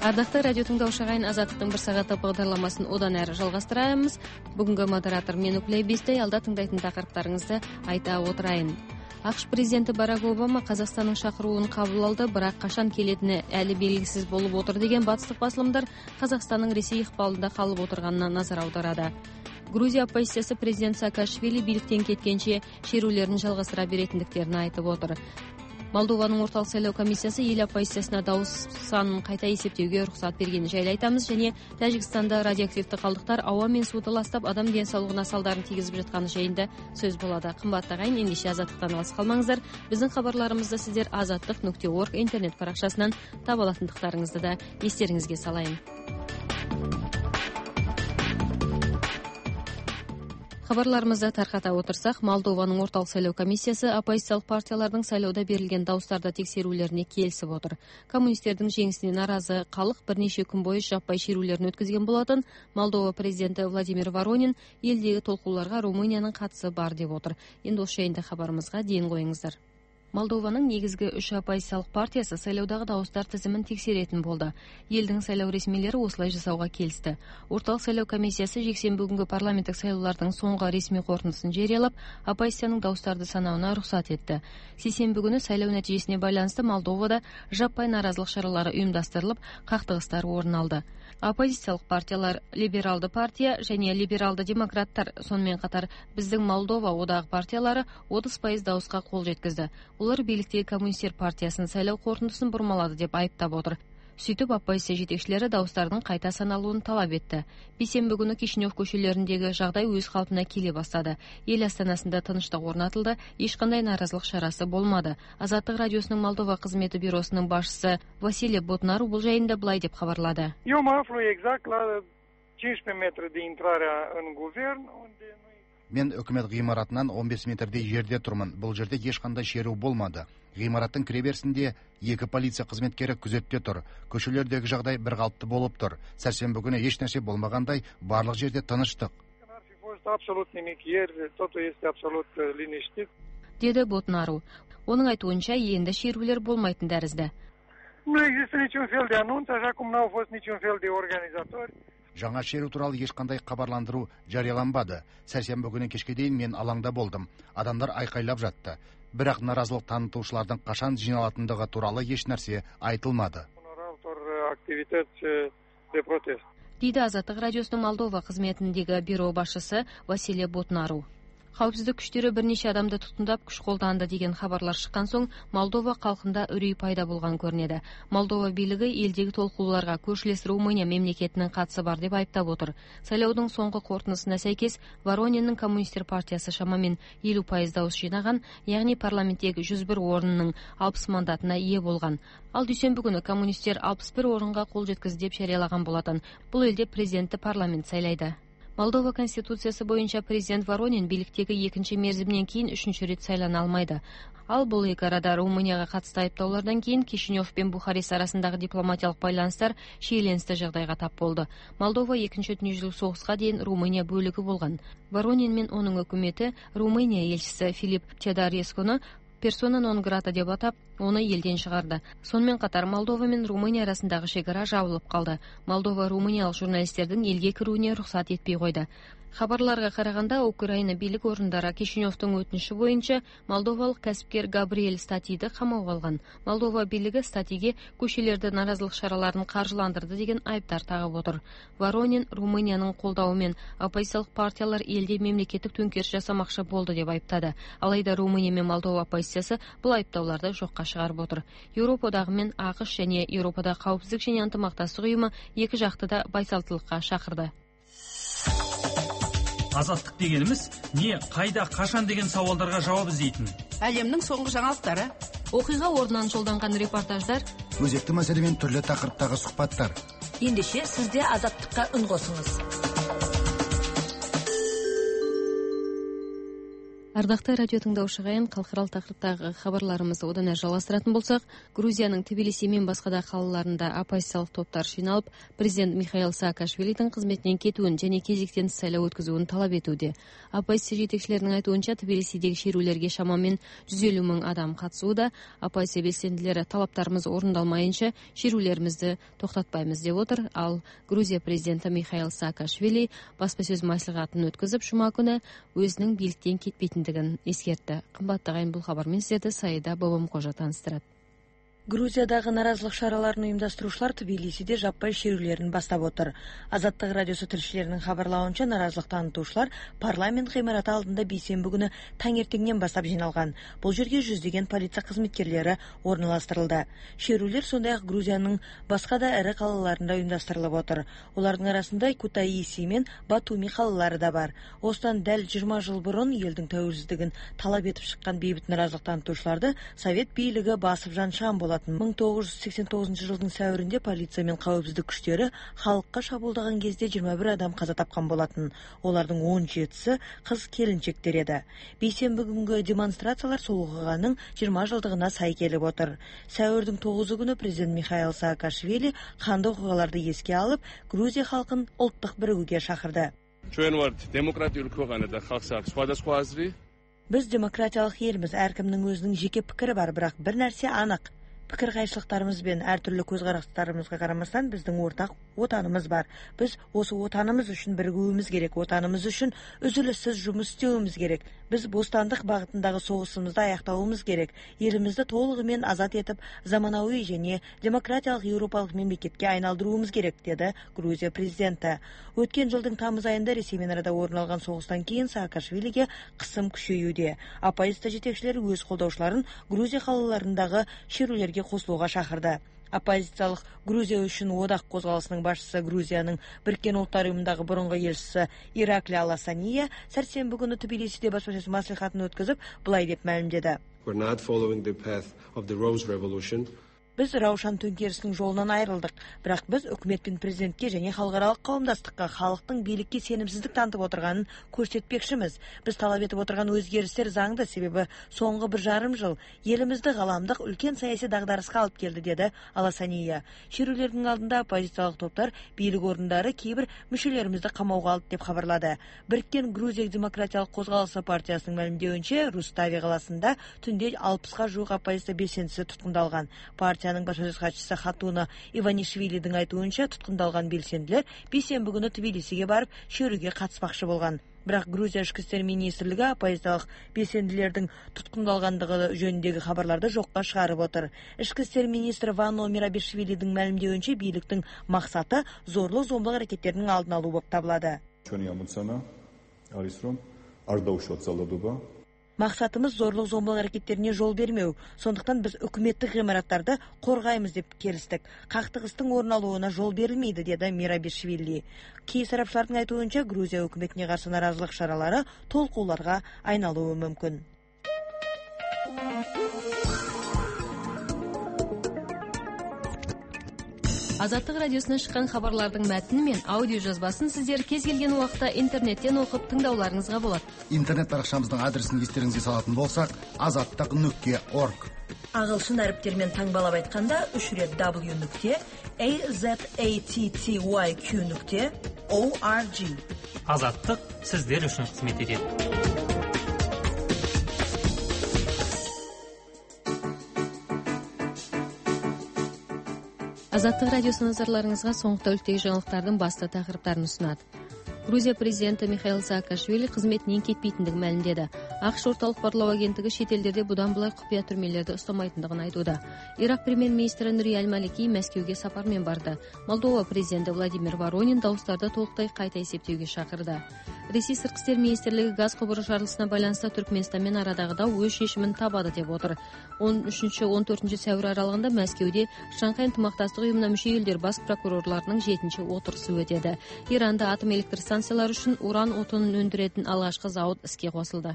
Ардакты радио тыңдаушы агайын, Азаттыктын бир сагаттык багдарламасын одан әрі жалғастырабыз. Бүгүнкү модератор мен Уклей Бестей, алда тыңдайтын тақырыптарыңызды айта отурайын. АКШ президенти Барак Обама Казакстандын шакыруун кабыл алды, бирок качан келетини әлі белгисиз болуп отур деген батыстык басылымдар Казакстандын Ресей ыкпалында калып отурганына назар аударады. Грузия оппозициясы президент Саакашвили бийликтен кеткенче шерүүлөрүн жалгастыра беретиндиктерин айтып отур. Молдованын орталык сайлоо комиссиясы эл оппозициясына дауыс санын кайта эсептөөгө уруксат бергенин жайлы айтабыз. Және Тажикстанда радиоактивдүү калдыктар аба менен сууду ластап адам ден соолугуна салдарын тийгизип жатканы жайында сөз болот. Кымбаттуу агайын, эндеше Азаттыктан алыс калмаңыздар. Биздин кабарларыбызды сиздер azatlyk.org интернет баракчасынан таба алатындыктарыңызды да эстериңизге салайын. Хабарларымызды тарката отурсак, Молдованын орталык сайлоо комиссиясы оппозициялык партиялардын сайлоодо берилген дауыстарды текшерүүлөрүнө келисип отур. Коммунисттердин жеңисине наразы калык бир нече күн бою жаппай шерүүлөрүн өткөзгөн болотун. Молдова президенти Владимир Воронин элдеги толкууларга Румыниянын катысы бар деп отур. Энд ошол жайында хабарыбызга ден коюңуздар. Молдованын негизги 3 оппозициялык партиясы сайлоодагы дауыстар тизимин текшеретін болду. Элдин сайлоо ресмилери осулай жасауга келишти. Орталык сайлоо комиссиясы жексенби күнгү парламенттик сайлоолордун соңку ресми корутундусун жарыялап, оппозициянын дауыстарды санауына уруксат этти. Сейсенби күнү сайлоо натыйжасына байланыштуу Молдовада жаппай наразылык шаралары уюмдаштырылып, кактыгыстар орун алды. Оппозициялык партиялар Либералдуу партия және Либералдуу демократтар, сонымен катар биздин Молдова одагы партиялары 30% дауыска кол жеткизди. Улар бийликтеги коммунисттер партиясынын сайлоо корутундусун бурмалады деп айыптап отур. Сүйтүп оппозиция жетекчилери дауыстардын кайта саналуун талап этти. Бейсенби күнү Кишинев көчөлөрүндөгү жагдай өз калпына келе баштады. Эл астанасында тынчтык орнатылды, эч кандай наразылык шарасы болмады. Азаттык радиосунун Молдова кызмети бюросунун башчысы Василий Ботнару бул жайында былай деп кабарлады. Eu mă aflu exact la 15 metri de intrarea în guvern, unde Мен өкмөт гыймаратынан 15 метрдей жерде турмун. Бул жерде эч кандай шерүү болмады. Гыймараттын киреберсинде 2 полиция кызметкери күзөттө тур. Көчөлөрдөгү жагдай бир калыптуу болуп тур. Сәрсенбі күнү эч нерсе болмагандай, барлык жерде тынычтык. n-ar fi fost absolut nimic ieri, totul este absolut liniștit. Деди Ботнару. Onun айтуынча эndi шерүүлөр болмайтын тәризде. Nu există niciun fel de anunț, așa cum n-au fost niciun fel de organizatori. Жаңа шерүү тууралуу эч кандай кабарландыруу жарыяланбады. Сәрсенбі күнү кечке дейин мен алаңда болдум. Адамдар айкайлап жатты. Бирок наразылык танытуучулардын качан жыйналатындыгы тууралуу эч нерсе айтылмады. Unor altor activități de protest. Диди Азаттык радиосунун Молдова кызметиндеги бюро башчысы Василий Ботнару. Кауіпсіздік күштері бірнеше адамды тұтындап күш қолданды деген хабарлар шыққан соң Молдова халқында үрей пайда болған көрінеді. Молдова билігі елдегі толқуларға көршілес Румыния мемлекетінің қатысы бар деп айыптап отыр. Сайлаудың соңғы қорытындысына сәйкес Ворониннің коммунистер партиясы шамамен 50% дауыс жинаған, яғни парламенттегі 101 орынның 60 мандатына ие болған. Ал дүйсенбі күні коммунистер 61 орынға қол жеткізді деп жариялаған болатын. Бұл елде президентті парламент сайлайды. Молдова конституциясы боюнча президент Воронин бийликтеги экинчи мерзимден кийин 3-чү рет сайлана алмайды. Ал бул эки арада Румынияга катысты айыптоолордон кийин Кишинев менен Бухарест арасындагы дипломатиялык байланыштар шиеленисті жагдайга тап болду. Молдова 2-чү дүнүйжүзүлүк согушка дейин Румыния бөлүгү болгон. Воронин менен онун өкмөтү Румыния элчиси Филипп Теодорескуну персона нон грата деп атап, оны елден шығарды. Сонымен қатар Молдова мен Румыния арасындағы шекара жабылып қалды. Молдова румыниялық журналистердің елге кіруіне рұқсат етпей қойды. Хабарларға қарағанда, Украина бийлик орындары Кишиневтің өтініші бойынша молдовалық кәсіпкер Габриэль Статиді қамауға алған. Молдова бийлиги Статиге көшелерді наразылық шараларын қаржыландырды деген айыптар тағып отыр. Воронин Румынияның қолдауымен оппозициялық партиялар елде мемлекеттік төңкеріс жасамақшы болды деп айыптады. Алайда Румыния мен Молдова оппозициясы бұл айыптауларды жоққа шығарып отыр. Еуропадағы мен АКШ және Еуропада қауіпсіздік және ынтымақтастық ұйымы екі жақты да байсалдылыққа шақырды. Азаттық дегеніміз не, қайда, қашан деген сауалдарға жауап іздейтін. Әлемнің соңғы жаңалықтары, оқиға орнынан жолданған репортаждар, өзекті мәселемен түрлі тақырыптағы сұхбаттар. ендеше сізде азаттыққа үн қосыңыз. Ардакты радио тыңдаушы кайын, калкаралык такырыптагы кабарларыбызды одан әрі жалғастыратын болсак, Грузиянын Тбилиси мен башка да калаларында оппозициялык топтор жиналып, президент Михаил Саакашвилидин кызметинен кетүүн жана кезектен сайлоо өткөзүүнү талап этүүдө. Оппозиция жетекчилеринин айтуунча, Тбилисидеги шерүүлөргө шамамен 150 000 адам катышууда. Оппозиция белсендилери талаптарыбыз орундалмайынча шерүүлөрүбүздү токтотпайбыз деп отур. Ал Грузия президенти Михаил Саакашвили баспасөз маслихатын өткөзүп, шума күнү өзүнүн бийликтен кетпейтиндигин эскертти. Кымбаттуу агайын, бул кабар менен сиздерди Саида Бабамкожо тааныстырат. Грузиядагы наразылык чараларын уюмдаштыруучулар Тбилисиде жаппай шерүүлөрүн баштап отур. Азаттык радиосу тилчилеринин кабарлауынча, наразылык таанытуучулар парламент кыймараты алдында бейсенбі күнү таңертеңден баштап жиналган. Бул жерге жүздөгөн полиция кызметкерлери орналаштырылды. Шерүүлөр сондай-ак Грузиянын башка да эри калаларында уюмдаштырылып отур. Олардын арасында Кутаиси менен Батуми калалары да бар. Осудан дәл 20 жыл бурун элдин тәуелсиздигин талап этип чыккан бейбит наразылык таанытуучуларды совет бийлиги басып жаншан болот. 1989 жылдын сәуірінде полиция мен кауіпсіздік күштері халыққа шабуылдаған кезде 21 адам каза тапқан болатын. Олардың 17-сі қыз келіншектер еді. Бейсенбі күнгі демонстрациялар сол оқиғаның 20 жылдығына сай келіп отыр. Сәуірдің 9 күні президент Михаил Саакашвили қанды оқиғаларды еске алып, Грузия халқын ұлттық бірігуге шақырды. Біз демократиялық елміз, әркімнің өзінің жеке пікірі бар, бірақ бір нәрсе анық. Пікір қайшылықтарымыз бен әртүрлі көзқарастарымызға қарамастан біздің ортақ отанымыз бар. Біз осы отанымыз үшін бірігуіміз керек, отанымыз үшін үзіліссіз жұмыс істеуіміз керек. Біз бостандық бағытындағы соғысымызды аяқтауымыз керек. Елімізді толығымен азат етіп, заманауи және демократиялық еуропалық мемлекетке айналдыруымыз керек, деді Грузия президенті. Өткен жылдың тамыз айында Ресеймен арада орын алған соғыстан кейін Саакашвилиге қысым күшеюде. Оппозиция жетекчилери өз колдоочуларын Грузия калаларындағы шерүүлөргө косулууга шақырды. Оппозициялык Грузия үшін одақ қозғалысының башчысы, Грузияның Біріккен Ұлттар ұйымындағы бұрынғы елшісі Иракли Аласания сәрсенбі күні Тбилисиде баспасөз маслихатын өткізіп, былай деп мәлімдеді. Біз Раушан төңкерісінің жолынан айырылдық, бірақ біз үкімет пен президентке және халықаралық қауымдастыққа халықтың билікке сенімсіздік танытып отырғанын көрсетпекшіміз. Біз талап етіп отырған өзгерістер заңды, себебі соңғы 1,5 жыл елімізді ғаламдық үлкен саяси дағдарысқа алып келді, деді Аласания. Шерүүлердің алдында оппозициялық топтар билік орындары кейбір мүшелерімізді қамауға алды деп хабарлады. Біріккен Грузия демократиялық қозғалысы партиясының мәлімдеуінше, Рустави қаласында түнде 60-ға жуық оппозиция белсендісі тұтқындалған. Партияның баспасөз хатчысы Хатуна Иванишвилидің айтуынша, тұтқындалған белсенділер бейсенбі күні Тбилисиге барып шеруге қатыспақшы болған. Бірақ Грузия ішкі істер министрлігі оппозициялық белсенділердің тұтқындалғандығы жөніндегі хабарларды жоққа шығарып отыр. Ішкі істер министрі Вано Мирабишвилидің мәлімдеуінше, биліктің мақсаты зорлық-зомбылық әрекеттерінің алдын алу болып табылады. Мақсатымыз зорлық-зомбылық әрекеттеріне жол бермеу. Сондықтан біз үкіметтік ғимараттарды қорғаймыз деп келістік. Қақтығыстың орын алуына жол берілмейді, деді Мирабишвили. Кей сарапшылардың айтуынша, Грузия үкіметіне қарсы наразылық шаралары толқуларға айналуы мүмкін. Азаттык радиосунан шыққан хабарлардың мәтіні мен аудио жазбасын сіздер кез келген уақытта интернеттен оқып тыңдауларыңызға болады. Интернет парақшамыздың адресін естеріңізге салатын болсақ, azattik.org. Ағылшын әріптермен таңбалап айтқанда 3 рет w.azattyq.org. Азаттық сіздер үшін қызмет етеді. Азаттык радиосунун назарларыңызга соңку тәулүктөгү жаңылыктардын басты тақырыптарын ұсынады. Грузия президенті Михаил Саакашвили қызметінен кетпейтіндігін мәлімдеді. АКШ орталық барлау агенттігі шетелдерде бұдан былай құпия түрмелерді ұстамайтындығын айтуда. Ирак премьер-министрі Нури Аль-Малики Мәскеуге сапармен барды. Молдова президенті Владимир Воронин дауыстарды толықтай қайта есептеуге шақырды. Ресей сыртқы істер министрлігі газ құбыры жарылысына байланысты Түркменстанмен арадағы дау өз шешімін табады деп отыр. 13-14 сәуір аралығында Мәскеуде Шанхай ынтымақтастық ұйымына мүше елдер бас прокурорларының 7-ші отырысы өтеді. Иранда атом электр станциялар үшін уран отынын өндіретін алғашқы зауыт іске қосылды.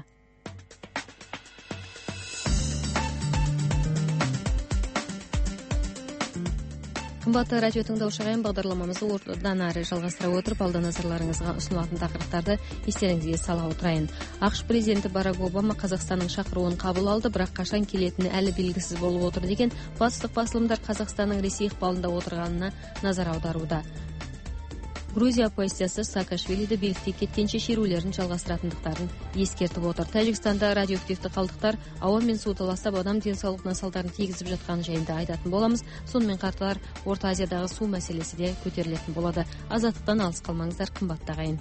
Кымбатты радио тыңдаушы ағайын, бағдарламамызды ордан ары жалғастыра отырып, алда назарларыңызға ұсынылатын тақырыптарды естеріңізге сала отырайын. ақш президенті Барак Обама Қазақстанның шақыруын қабыл алды, бірақ қашан келетіні әлі белгісіз болып отыр деген батыстық басылымдар Қазақстанның Ресей ықпалында отырғанына назар аударуда. Грузия оппозициясы Саакашвилиді билікте кеткенше шерулерін жалғастыратындықтарын ескертіп отыр. Тәжікстанда радиоактивті қалдықтар ауа мен суды ластап адам денсаулығына салдарын тигізіп жатқан жайында айтатын боламыз. Сонымен қатар Орта Азиядағы су мәселесі де көтерілетін болады. Азаттықтан алыс қалмаңыздар, қымбатты ағайын.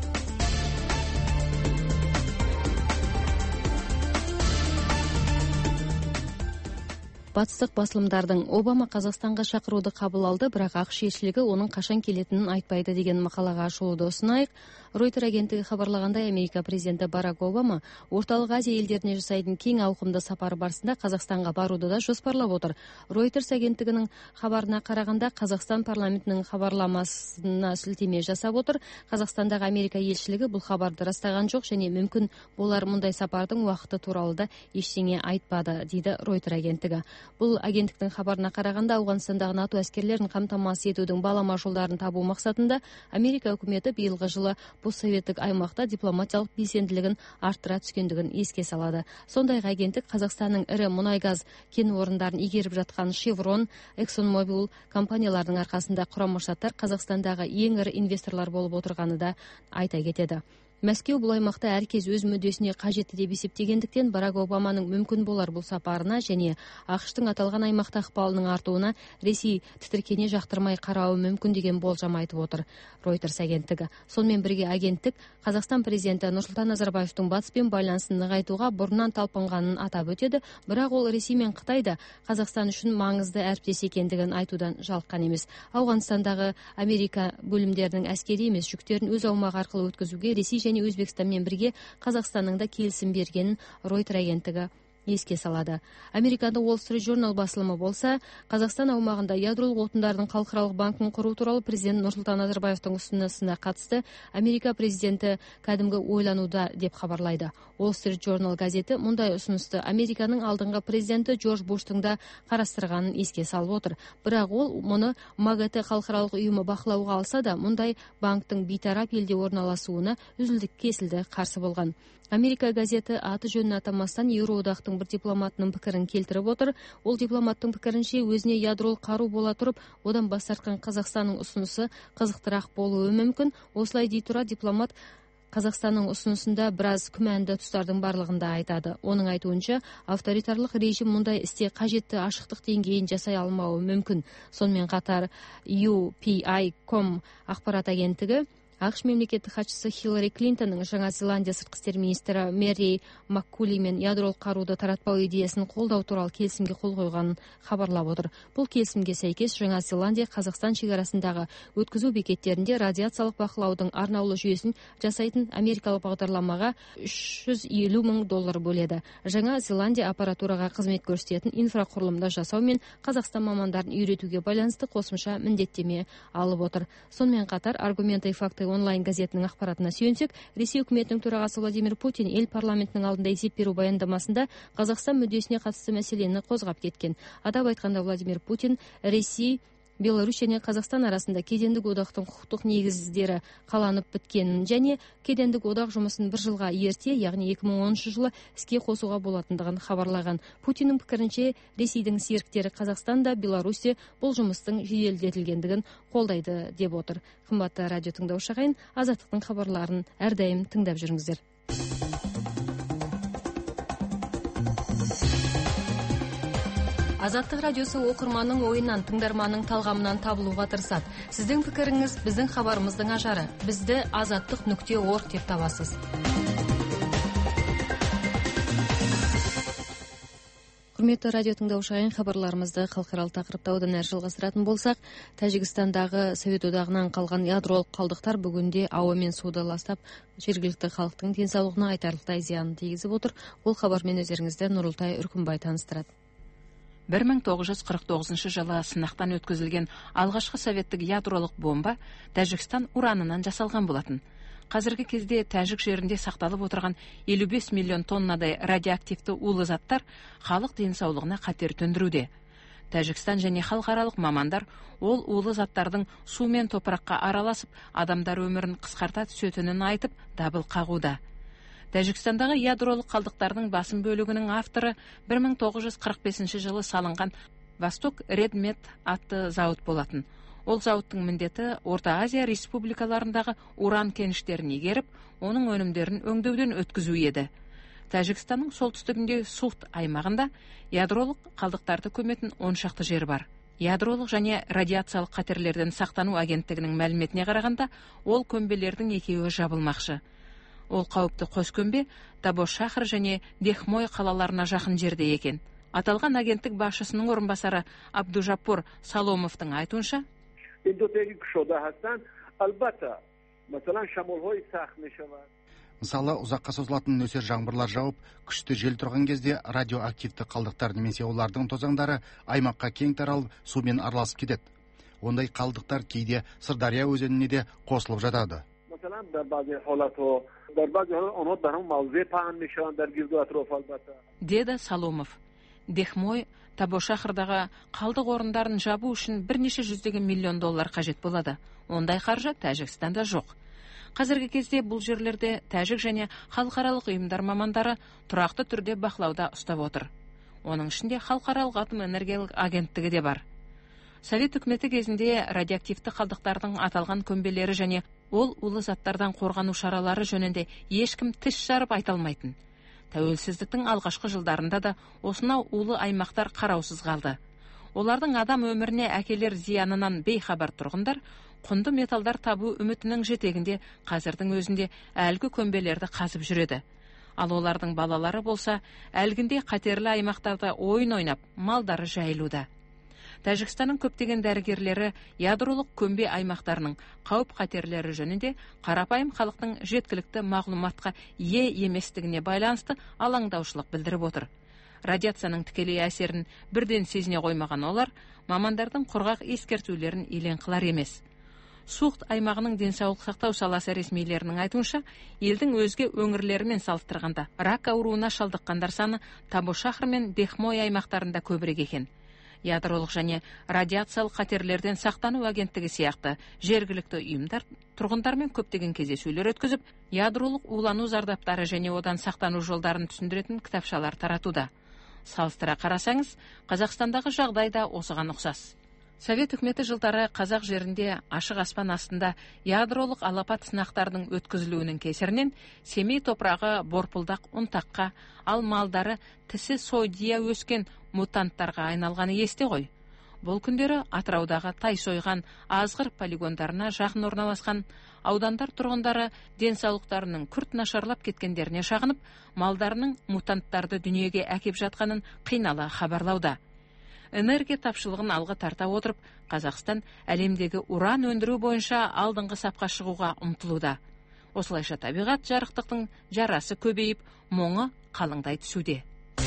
Батыстық басылымдардың Обама Қазақстанға шақыруды қабыл алды, бірақ ақш елшілігі оның қашан келетінін айтпайды деген мақалаға ашылуды ұсынайық. Рейтер агенттігі хабарлағандай, Америка президенті Барак Обама Орталық Азия елдеріне жасайтын кең ауқымды сапары барысында Қазақстанға баруды да жоспарлап отыр. Ройтерс агенттігінің хабарына қарағанда, Қазақстан парламентінің хабарламасына сілтеме жасап отыр. Қазақстандағы Америка елшілігі бұл хабарды растаған жоқ және мүмкін болар мұндай сапардың уақыты туралы да ештеңе айтпады, дейді Рейтер агенттігі. Бұл агенттіктің хабарына қарағанда, Ауғанстандағы НАТО әскерлерін қамтамасыз етудің балама жолдарын табу мақсатында Америка үкіметі биылғы жылы постсоветтік аймақта дипломатиялық белсенділігін арттыра түскендігін еске салады. Сондай-ақ агенттік Қазақстанның ірі мұнай-газ кен орындарын игеріп жатқан Chevron, ExxonMobil компанияларының арқасында Құрама Штаттар Қазақстандағы ең ірі инвесторлар болып отырғаны да айта кетеді. Мәскеу бұл аймақта әркез өз мүддесіне қажетті деп есептегендіктен, Барак Обаманың мүмкін болар бұл сапарына және ақштың аталған аймақта ықпалының артуына Ресей тітіркене жақтырмай қарауы мүмкін деген болжам айтып отыр Reuters агенттігі. Сонымен бірге агенттік Қазақстан президенті Нұрсұлтан Назарбаевтың батыспен байланысын нығайтуға бұрыннан талпынғанын атап өтеді, бірақ ол Ресей мен Қытайда Қазақстан үшін маңызды әріптес екендігін айтудан жалыққан емес. Ауғанстандағы Америка бөлімдерінің әскери емес жүктерін өз аумағы арқылы өткізуге Ресей және Өзбекстанмен бірге Қазақстанның да келісім бергенін Рейтер агенттігі еске салады. Америкада Wall Street Journal басылымы болса, Қазақстан аумағында ядролық отындардың халықаралық банкін құру туралы президент Нұрсұлтан Назарбаевтың ұсынысына қатысты Америка президенті кәдімгі ойлануда деп хабарлайды. Wall Street Journal газеті мұндай ұсынысты Американың алдыңғы президенті Джордж Буштың да қарастырғанын еске салып отыр. Бірақ ол мұны МАГАТЭ халықаралық ұйымы бақылауға алса да, мұндай банктың бейтарап елде орналасуына үзілді-кесілді қарсы болған. Америка газеті аты жөнін атамастан Еуроодақтың бір дипломатының пікірін келтіріп отыр. Ол дипломаттың пікірінше, өзіне ядролық қару бола тұрып, одан бас тартқан Қазақстанның ұсынысы қызықтырақ болуы мүмкін. Осылай дей тұра дипломат Қазақстанның ұсынысында біраз күмәнді тұстардың барлығында айтады. Оның айтуынша, авторитарлық режим мұндай істе қажетті ашықтық деңгейін жасай алмауы мүмкін. Сонымен қатар UPI.com ақпарат агенттігі ақш мемлекеттік хатшысы Хиллари Клинтонның Жаңа Зеландия сыртқы істер министрі Мэри Маккули мен ядролық қаруды таратпау идеясын қолдау туралы келісімге қол қойғанын хабарлап отыр. Бұл келісімге сәйкес Жаңа Зеландия Қазақстан шекарасындағы өткізу бекеттерінде радиациялық бақылаудың арнаулы жүйесін жасайтын америкалық бағдарламаға $350 мың бөледі. Жаңа Зеландия аппаратураға қызмет көрсететін инфрақұрылымды жасау мен Қазақстан мамандарын үйретуге байланысты қосымша міндеттеме алып отыр. Сонымен қатар аргументы и факты онлайн газетінің ақпаратына сүйенсек, Ресей үкіметінің төрағасы Владимир Путин ел парламентінің алдында есеп беру баяндамасында Қазақстан мүддесіне қатысты мәселені қозғап кеткен. Атап айтқанда Владимир Путин Ресей, Беларусь және Қазақстан арасында кедендік одақтың құқықтық негіздері қаланып біткенін және кедендік одақ жұмысын бір жылға ерте, яғни 2010 жылы іске қосуға болатындығын хабарлаған. Путиннің пікірінше, Ресейдің серіктері Қазақстанда, Беларусьте бұл жұмыстың жеделдетілгендігін қолдайды деп отыр. Қымбатты радио тыңдаушы ағайын, Азаттықтың хабарларын әрдайым тыңдап жүріңіздер. Азаттық радиосы оқырманның ойынан, тыңдарманның талғамынан табылуға тырысады. Сіздің пікіріңіз біздің хабарымыздың ажары. Бізді azаттық.org деп табасыз. Құрметті радио тыңдаушы ағайын, хабарларымызды халықаралық тақырыпта одан әрі жалғастыратын болсақ, Тәжікстандағы Совет одағынан қалған ядролық қалдықтар бүгінде ауа мен суды ластап, жергілікті халықтың денсаулығына айтарлықтай зиянын тигізіп отыр. Ол хабармен өздеріңізді Нұрылтай Үркімбай таныстырады. 1949 жылы сынақтан өткізілген алғашқы советтік ядролық бомба Тәжікстан уранынан жасалған болатын. Қазіргі кезде Тәжік жерінде сақталып отырған 55 миллион тоннадай радиоактивті улы заттар халық денсаулығына қатер төндіруде. Тәжікстан және халықаралық мамандар ол улы заттардың су мен топыраққа араласып, адамдар өмірін қысқарта түсетінін айтып, дабыл қағуда. Тәжікстандағы ядролық қалдықтардың басым бөлігінің авторы 1945 жылы салынған Восток Редмет атты зауыт болатын. Ол зауыттың міндеті Орта Азия республикаларындағы уран кеніштерін игеріп, оның өнімдерін өңдеуден өткізу еді. Тәжікстанның солтүстігінде Сухт аймағында ядролық қалдықтарды көметін 10 шақты жер бар. Ядролық және радиациялық қатерлерден сақтану агенттігінің мәліметіне қарағанда, ол көмбелердің екеуі жабылмақшы. Ол қауіпті қос көмбе Табошахр және Дехмой қалаларына жақын жерде екен. Аталған агенттік басшысының орынбасары Абдужаппор Саломовтың айтуынша, мысалы, ұзаққа созылатын нөсер жаңбырлар жауып, күшті жел тұрған кезде радиоактивті қалдықтар немесе олардың тозаңдары аймаққа кең таралып, сумен араласып кетеді. Ондай қалдықтар кейде Сырдария өзеніне де қосылып жатады. Деді Саломов. Дехмой Табошахрдағы қалдық орындарын жабу үшін бірнеше $100 миллион қажет болады. Ондай қаржы Тәжікстанда жоқ. Қазіргі кезде бұл жерлерде тәжік және халықаралық ұйымдар мамандары тұрақты түрде бақылауда ұстап отыр. Оның ішінде халықаралық атом энергиялық агенттігі де бар. Совет үкіметі кезінде радиоактивті қалдықтардың аталған көмбелері және ол улы заттардан қорғану шаралары жөнінде ешкім тіс жарып айта алмайтын. Тәуелсіздіктің алғашқы жылдарында да осынау улы аймақтар қараусыз қалды. Олардың адам өміріне әкелер зиянынан бейхабар тұрғындар құнды металдар табу үмітінің жетегінде қазірдің өзінде әлгі көмбелерді қазып жүреді. Ал олардың балалары болса, әлгінде қатерлі аймақтарда ойын ойнап, малдары жайылуда. Тәжікстанның көптеген дәрігерлері ядролық көмбе аймақтарының қауіп қатерлері жөнінде қарапайым халықтың жеткілікті мағлұматқа ие еместігіне байланысты алаңдаушылық білдіріп отыр. Радиацияның тікелей әсерін бірден сезіне қоймаған олар, мамандардың құрғақ ескертулерін елең қылар емес. Сухт аймағының денсаулық сақтау саласы ресмилерінің айтуынша, елдің өзге өңірлерімен салыстырғанда рак ауруына шалдыққандар саны Табошахр мен Дехмой аймақтарында көбірек екен. Ядролық және радиациялық қатерлерден сақтану агенттігі сияқты жергілікті ұйымдар тұрғындармен көптеген кездесулер өткізіп, ядролық улану зардаптары және одан сақтану жолдарын түсіндіретін кітапшалар таратуда. Салыстыра қарасаңыз, Қазақстандағы жағдай да осыған ұқсас. Совет үкіметі жылдары қазақ жерінде ашық аспан астында ядролық алапат сынақтардың өткізілуінің кесірінен Семей топырағы борпылдақ ұнтаққа, ал малдары тісі сойдия өскен мутанттарға айналғаны есте ғой. Бұл күндері Атыраудағы Тайсойған азғыр полигондарына жақын орналасқан аудандар тұрғындары денсаулықтарының күрт нашарлап кеткендеріне шағынып, малдарының мутанттарды дүниеге әкеп жатқанын қинала хабарлауда. Энергия тапшылығын алға тарта отырып, Қазақстан әлемдегі уран өндіру бойынша алдыңғы сапқа шығуға ұмтылуда. Осылайша табиғат жарықтықтың жарасы көбейіп, моңы қалыңдай түсуде.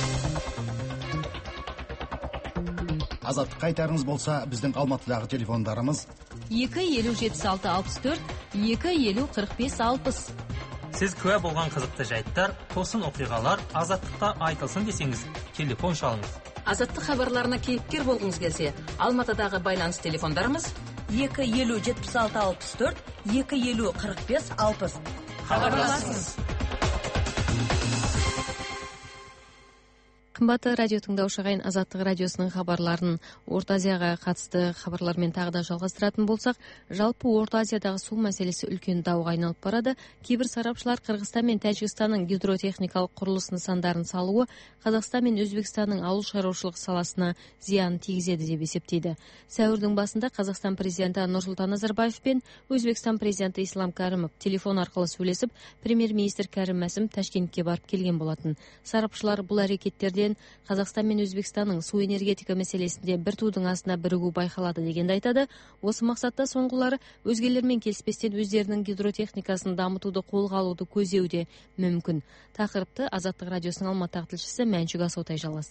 Азаттық айтарыңыз болса, біздің Алматыдағы телефондарымыз 2-50-76-64, 2-50-45-60. Сіз куә болған қызықты жайттар, тосын оқиғалар азаттықта айтылсын десеңіз, телефон шалыңыз. Азаттық хабарларына кейіпкер болғыңыз келсе, Алматыдағы байланыс телефондарымыз 2-50-76-64, 2-50-45-60. Хабарласыңыз. Қымбатты радио тыңдаушы ағайын, Азаттық радиосының хабарларын Орта Азияға қатысты хабарлармен тағы да жалғастыратын болсақ, жалпы Орта Азиядағы су мәселесі үлкен дауға айналып барады. Кейбір сарапшылар Қырғызстан мен Тәжікстанның гидротехникалық құрылыс нысандарын салуы Қазақстан мен Өзбекстанның ауыл шаруашылық саласына зиян тигізеді деп есептейді. Сәуірдің басында Қазақстан президенті Нұрсұлтан Назарбаев пен Өзбекстан президенті Ислам Кәрімов телефон арқылы сөйлесіп, премьер-министр Кәрім Мәсім Ташкентке барып келген болатын. Сарапшылар бұл әрекеттерден Қазақстан мен Өзбекстанның су энергетика мәселесінде бір тудың астына бірігу байқалады дегенді айтады. Осы мақсатта соңғылары өзгелермен келіспестен өздерінің гидротехникасын дамытуды қолға алуды көздеуде мүмкін. Тақырыпты Азаттық радиосының Алматыдағы тілшісі Мәншүк Асаутай жалғастырады.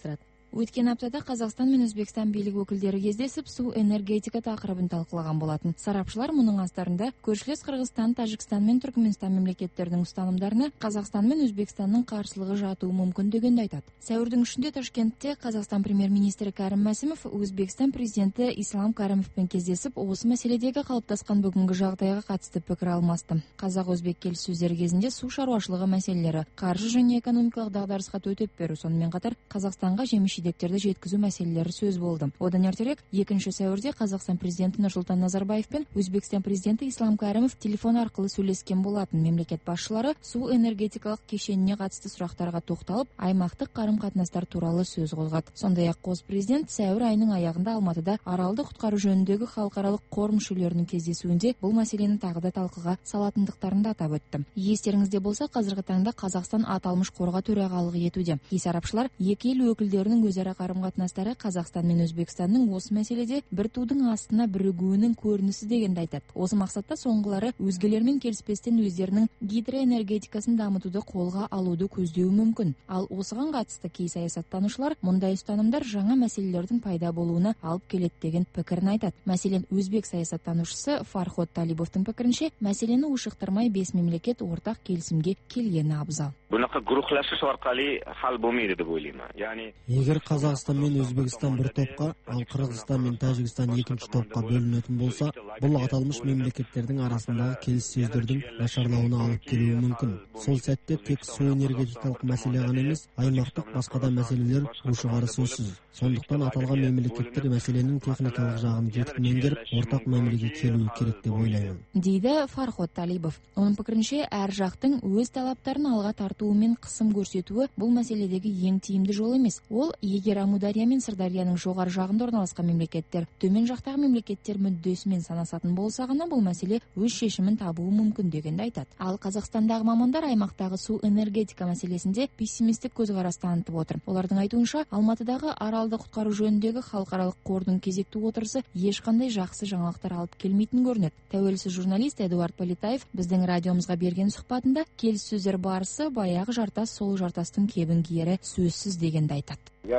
Өткен аптада Қазақстан мен Өзбекстан билік өкілдері кездесіп, су энергетика тақырыбын талқылаған болатын. Сарапшылар мұның астарында көршілес Қырғызстан, Тәжікстан мен Түркменстан мемлекеттерінің ұстанымдарына Қазақстан мен Өзбекстанның қарсылығы жатуы мүмкін дегенді айтады. Сәуірдің 3-інде Ташкентте Қазақстан премьер-министрі Кәрім Мәсімов Өзбекстан президенті Ислам Кәрімовпен кездесіп, осы мәселедегі қалыптасқан бүгінгі жағдайға қатысты пікір алмасты. Қазақ-өзбек келіссөздері кезінде су шаруашылығы мәселелері, қаржы және экономикалық дағдарысқа төтеп беру, сонымен қатар Қазақстанға жеміс-жидектерді жеткізу мәселелері сөз болды. Одан ертерек 2 сәуірде Қазақстан президенті Нұрсұлтан Назарбаев пен Өзбекстан президенті Ислам Кәрімов телефон арқылы сөйлескен болатын. Мемлекет басшылары су энергетикалық кешеніне қатысты сұрақтарға тоқталып, аймақтық қарым-қатынастар туралы сөз қозғады. Сондай-ақ қос президент сәуір айының аяғында Алматыда аралды құтқару жөніндегі халықаралық қор мүшелерінің кездесуінде бұл мәселені тағы да талқыға салатындықтарын да атап өтті. Естеріңізде болса, қазіргі таңда Қазақстан аталмыш қорға төрағалық етуде. Кей сарапшылар екі ел өкілдерінің өзара қарым-қатынастары Қазақстан мен Өзбекстанның осы мәселеде бір тудың астына бірігуінің көрінісі дегенді айтады. Осы мақсатта соңғылары өзгелермен келіспестен өздерінің гидроэнергетикасын дамытуды қолға алуды көздеуі мүмкін. Ал осыған қатысты кей саясаттанушылар мұндай ұстанымдар жаңа мәселелердің пайда болуына алып келеді деген пікірін айтады. Мәселен, өзбек саясаттанушысы Фарход Талибовтың пікірінше, мәселені ушықтырмай 5 мемлекет ортақ келісімге келгені абзал. Bunaqa guruhlashish orqali hal bo'lmaydi deb o'ylayman. Ya'ni егер Қазақстан мен Өзбекстан бір топқа, ал Қырғызстан мен Тәжікстан екінші топқа бөлінетін болса, бұл аталмыш мемлекеттердің арасындағы келіссөздердің нашарлауына алып келуі мүмкін. Сол сәтте тек су энергетикалық мәселе ғана емес, аймақтық басқа да мәселелер ушығары сөзсіз. Сондықтан аталған мемлекеттер мәселенің техникалық жағын жетік меңгеріп, ортақ мәмілеге келуі керек деп ойлаймын. Дейді Фарход Талибов. Оның пікірінше, әр жақтың өз талаптарын алға тартуы мен қысым көрсетуі бұл мәселедегі ең тиімді жол емес. Ол, егер Амудария мен Сырдарияның жоғары жағында орналасқан мемлекеттер төмен жақтағы мемлекеттер мүддесімен санасатын болса ғана бұл мәселе өз шешімін табуы мүмкін дегенді айтады. Ал Қазақстандағы мамандар аймақтағы су энергетика мәселесінде пессимистік көзқарас танытып отыр. Олардың айтуынша, Алматыдағы аралды құтқару жөніндегі халықаралық қордың кезекті отырысы ешқандай жақсы жаңалықтар алып келмейтін көрінеді. Тәуелсіз журналист Эдуард Политаев біздің радиомызға берген сұхбатында келіссөздер барысы баяғы жартас сол жартастың кебін киері сөзсіз дегенді айтады.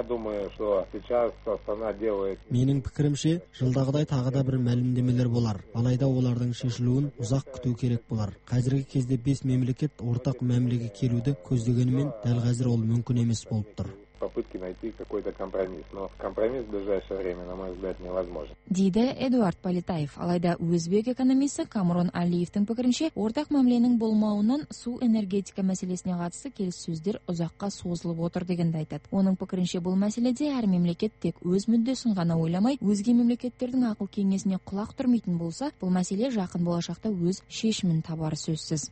Менің пікірімше, жылдағыдай тағы да бір мәлімдемелер болар. Алайда олардың шешілуін ұзақ күту керек болар. Қазіргі кезде 5 мемлекет ортақ мәмілеге келуді көздегенімен, дәл қазір ол мүмкін емес болып тұр. Попытки найти какой-то компромисс, но компромисс в ближайшее время, на мой взгляд, невозможен. Дейді Эдуард Политаев. Алайда өзбек экономисі Камрон Алиевтің пікірінше, ортақ мәміленің болмауынан су энергетика мәселесіне қатысты келіссөздер ұзаққа созылып отыр дегенді айтады. Оның пікірінше бұл мәселеде әр мемлекет тек өз мүддесін ғана ойламай, өзге мемлекеттердің ақыл кеңесіне құлақ түрмейтін болса, бұл мәселе жақын болашақта өз шешімін табары сөзсіз.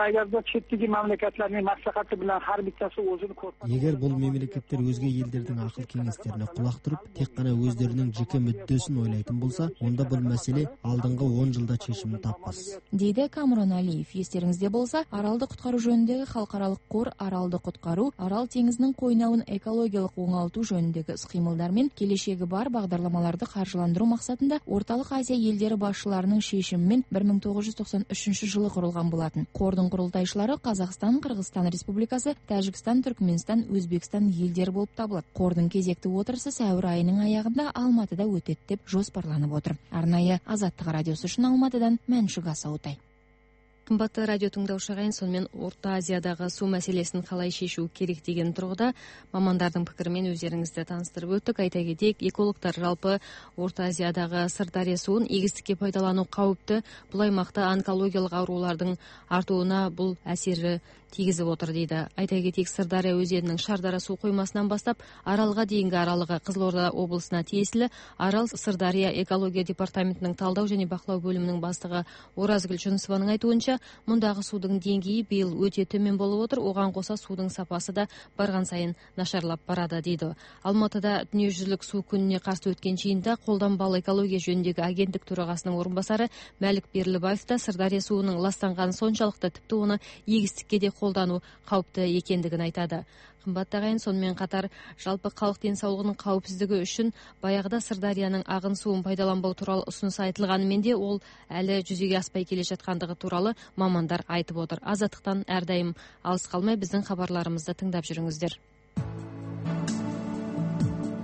Егер бұл мемлекеттер өзге елдердің ақыл кеңестеріне құлақ тұрып, тек қана өздерінің жеке мүддесін ойлайтын болса, онда бұл мәселе алдыңғы 10 жылда шешімін таппас. Дейді Камрон Алиев. Естеріңізде болса, аралды құтқару жөніндегі халықаралық қор аралды құтқару, Арал теңізінің қойнауын экологиялық оңалту жөніндегі іс-қимылдар мен келешегі бар бағдарламаларды қаржыландыру мақсатында Орталық Азия елдері басшыларының шешімімен 1993 жылы құрылған болатын. Қордың құрылтайшылары Қазақстан, Қырғызстан Республикасы, Тәжікстан, Түркменстан, Өзбекстан елдері болып табылады. Қордың кезекті отырысы сәуір айының аяғында Алматыда өтеді деп жоспарланып отыр. Арнайы Азаттық радиосы үшін Алматыдан Мәншүк Асаутай. Қымбатты радио тыңдаушы ағайын, сонымен Орта Азиядағы су мәселесін қалай шешу керек деген тұрғыда мамандардың пікірімен өздеріңізді таныстырып өттік. Айта кетейік, экологтар жалпы Орта Азиядағы Сырдария суын егістікке пайдалану қауіпті, бұл аймақта онкологиялық аурулардың артуына бұл әсері тигізіп отыр дейді. Айта кетейік, Сырдария өзенінің Шардара су қоймасынан бастап Аралға дейінгі аралығы Қызылорда облысына тиесілі. Арал Сырдария экология департаментінің талдау және бақылау бөлімінің бастығы Оразгүл Жүнісованың айтуынша, мұндағы судың деңгейі биыл өте төмен болып отыр. Оған қоса судың сапасы да барған сайын нашарлап барады дейді. Алматыда дүниежүзілік су күніне қарсы өткен жиында қолданбалы экология жөніндегі агенттік төрағасының орынбасары Мәлік Берлібаев та Сырдария суының ластанғаны соншалықты, тіпті оны егістікке де қолдану қауіпті екендігін айтады. Қымбатты ағайын, сонымен қатар жалпы халық денсаулығының қауіпсіздігі үшін баяғыда Сырдарияның ағын суын пайдаланбау туралы ұсыныс айтылғанымен де ол әлі жүзеге аспай келе жатқандығы туралы мамандар айтып отыр. Азаттықтан әрдайым алыс қалмай біздің хабарларымызды тыңдап жүріңіздер.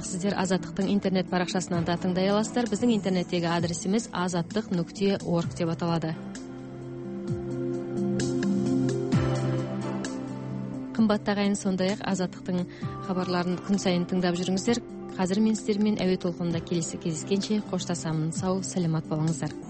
сиздер Азаттыктын интернет баракчасынан да тыңдай аласыздар. Биздин интернеттеги адресimiz azatlyk.org деп аталады. Кымбаттуу агайын, сондай-ак Азаттыктын кабарларын күн сайын тыңдап жүрүңүздөр. Азыр мен сиздер менен әуе толкунунда келесі кездескенче коштасамын. Сау, саламат болуңуздар.